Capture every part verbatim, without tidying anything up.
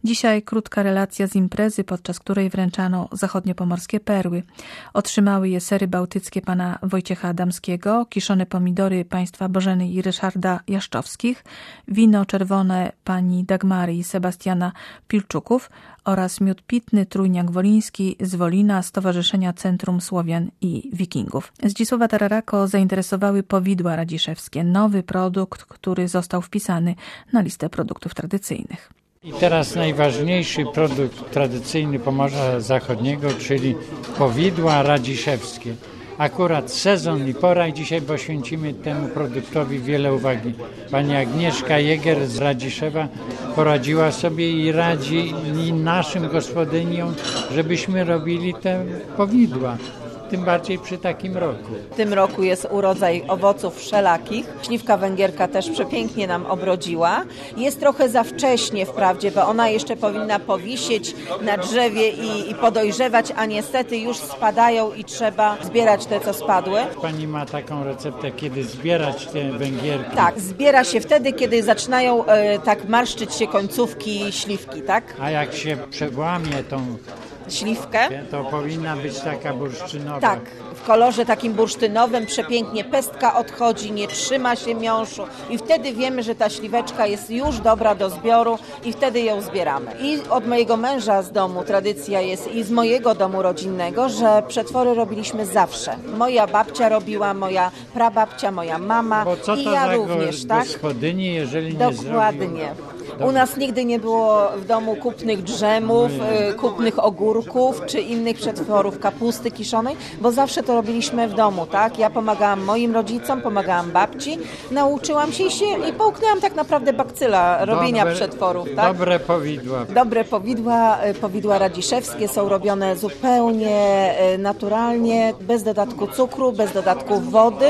Dzisiaj krótka relacja z imprezy, podczas której wręczano zachodniopomorskie perły. Otrzymały je sery bałtyckie pana Wojciecha Adamskiego, kiszone pomidory państwa Bożeny i Ryszarda Jaszczowskich, wino czerwone pani Dagmary i Sebastiana Pilczuków oraz miód pitny Trójniak Woliński z Wolina Stowarzyszenia Centrum Słowian i Wikingów. Zdzisława Tararako zainteresowały powidła radziszewskie, nowy produkt, który został wpisany na listę produktów tradycyjnych. I teraz najważniejszy produkt tradycyjny Pomorza Zachodniego, czyli powidła radziszewskie. Akurat sezon i pora i dzisiaj poświęcimy temu produktowi wiele uwagi. Pani Agnieszka Jäger z Radziszewa poradziła sobie i radzi i naszym gospodyniom, żebyśmy robili te powidła. Tym bardziej przy takim roku. W tym roku jest urodzaj owoców wszelakich. Śliwka węgierka też przepięknie nam obrodziła. Jest trochę za wcześnie wprawdzie, bo ona jeszcze powinna powisieć na drzewie i, i podojrzewać, a niestety już spadają i trzeba zbierać te, co spadły. Pani ma taką receptę, kiedy zbierać te węgierki? Tak, zbiera się wtedy, kiedy zaczynają e, tak marszczyć się końcówki śliwki, tak? A jak się przewłamie tą śliwkę, to powinna być taka bursztynowa. Tak, w kolorze takim bursztynowym, przepięknie pestka odchodzi, nie trzyma się miąższu i wtedy wiemy, że ta śliweczka jest już dobra do zbioru i wtedy ją zbieramy. I od mojego męża z domu tradycja jest i z mojego domu rodzinnego, że przetwory robiliśmy zawsze. Moja babcia robiła, moja prababcia, moja mama Bo co to i ja za również, tak? gospodyni, jeżeli nie Dokładnie. zrobił... U nas nigdy nie było w domu kupnych drzemów, y, kupnych ogórków czy innych przetworów, kapusty kiszonej, bo zawsze to robiliśmy w domu, tak? Ja pomagałam moim rodzicom, pomagałam babci, nauczyłam się i, się, i połknęłam tak naprawdę bakcyla robienia dobre, przetworów, tak? Dobre powidła. Dobre powidła, powidła radziszewskie są robione zupełnie naturalnie, bez dodatku cukru, bez dodatku wody.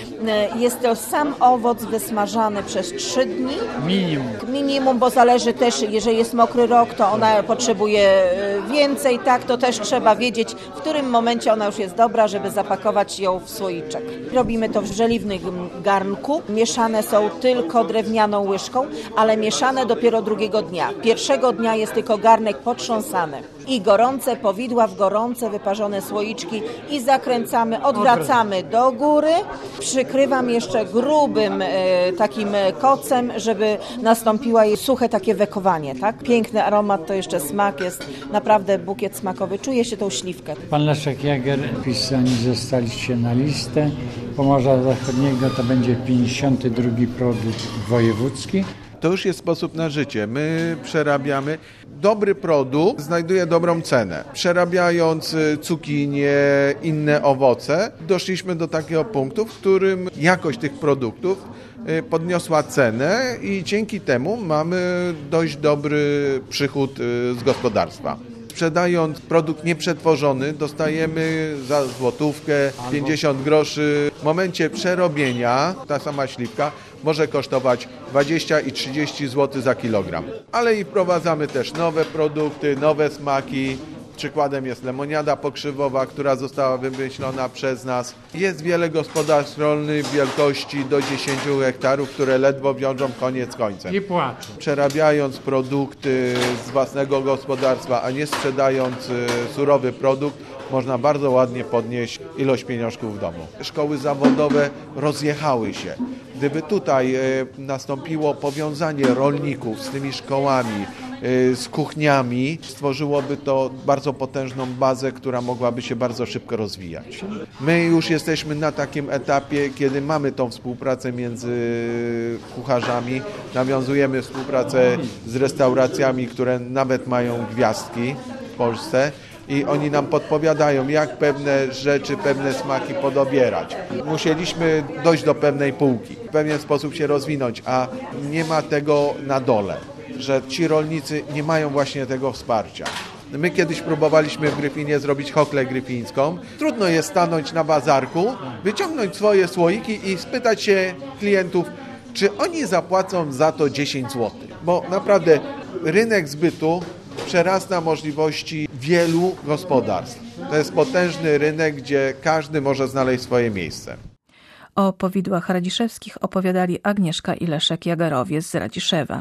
Jest to sam owoc wysmażany przez trzy dni. Minimum. Minimum, bo zależy też, jeżeli jest mokry rok, to ona potrzebuje więcej, tak, to też trzeba wiedzieć, w którym momencie ona już jest dobra, żeby zapakować ją w słoiczek. Robimy to w żeliwnym garnku, mieszane są tylko drewnianą łyżką, ale mieszane dopiero drugiego dnia. Pierwszego dnia jest tylko garnek potrząsany i gorące powidła w gorące wyparzone słoiczki i zakręcamy, odwracamy do góry, przykrywam jeszcze grubym e, takim kocem, żeby nastąpiła jej suche takie wekowanie, tak? Piękny aromat, to jeszcze smak jest, naprawdę bukiet smakowy. Czuje się tą śliwkę. Pan Leszek Jäger, wpisani zostaliście na listę Pomorza Zachodniego, to będzie pięćdziesiąty drugi produkt wojewódzki. To już jest sposób na życie. My przerabiamy. Dobry produkt znajduje dobrą cenę. Przerabiając cukinie, inne owoce, doszliśmy do takiego punktu, w którym jakość tych produktów podniosła cenę i dzięki temu mamy dość dobry przychód z gospodarstwa. Sprzedając produkt nieprzetworzony dostajemy za złotówkę, pięćdziesiąt groszy. W momencie przerobienia ta sama śliwka może kosztować dwadzieścia i trzydzieści złotych za kilogram. Ale i wprowadzamy też nowe produkty, nowe smaki. Przykładem jest lemoniada pokrzywowa, która została wymyślona przez nas. Jest wiele gospodarstw rolnych wielkości do dziesięciu hektarów, które ledwo wiążą koniec końcem. I płaczą. Przerabiając produkty z własnego gospodarstwa, a nie sprzedając surowy produkt, można bardzo ładnie podnieść ilość pieniążków w domu. Szkoły zawodowe rozjechały się. Gdyby tutaj nastąpiło powiązanie rolników z tymi szkołami, z kuchniami, stworzyłoby to bardzo potężną bazę, która mogłaby się bardzo szybko rozwijać. My już jesteśmy na takim etapie, kiedy mamy tą współpracę między kucharzami, nawiązujemy współpracę z restauracjami, które nawet mają gwiazdki w Polsce. I oni nam podpowiadają, jak pewne rzeczy, pewne smaki podobierać. Musieliśmy dojść do pewnej półki, w pewien sposób się rozwinąć, a nie ma tego na dole, że ci rolnicy nie mają właśnie tego wsparcia. My kiedyś próbowaliśmy w Gryfinie zrobić chochlę gryfińską. Trudno jest stanąć na bazarku, wyciągnąć swoje słoiki i spytać się klientów, czy oni zapłacą za to dziesięć złotych. Bo naprawdę rynek zbytu przerasta możliwości wielu gospodarstw. To jest potężny rynek, gdzie każdy może znaleźć swoje miejsce. O powidłach radziszewskich opowiadali Agnieszka i Leszek Jägerowie z Radziszewa.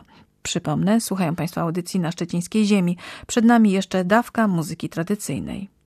Przypomnę, słuchają Państwo audycji Na Szczecińskiej Ziemi. Przed nami jeszcze dawka muzyki tradycyjnej.